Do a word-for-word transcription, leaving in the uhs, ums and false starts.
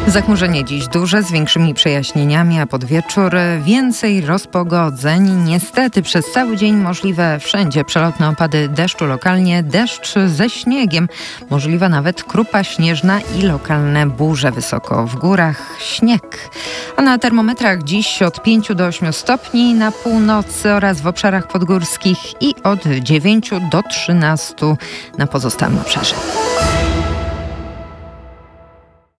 Zachmurzenie dziś duże, z większymi przejaśnieniami, a pod wieczór więcej rozpogodzeń. Niestety przez cały dzień możliwe wszędzie przelotne opady deszczu, lokalnie deszcz ze śniegiem. Możliwa nawet krupa śnieżna i lokalne burze wysoko w górach, śnieg. A na termometrach dziś od pięciu do ośmiu stopni na północy oraz w obszarach podgórskich i od dziewięciu do trzynastu na pozostałym obszarze.